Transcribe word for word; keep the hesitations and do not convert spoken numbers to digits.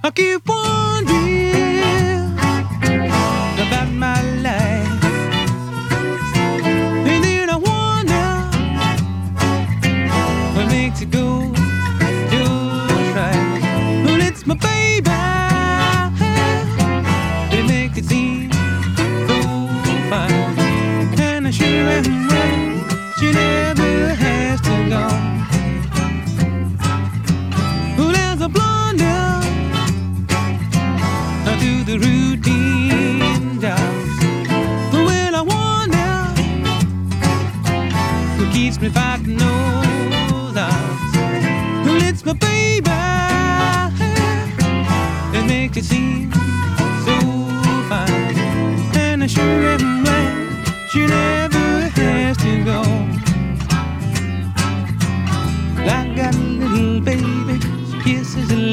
I keep wondering about my life. And then I wonder what makes it go just right. Well, it's my baby. It makes it seem so fine. And I sure am glad she never has to go. Well, there's a blunder to the routine jobs. Well, I wonder who keeps me fighting those odds. Well, it's my baby. It makes it seem so fine. And I sure am glad she never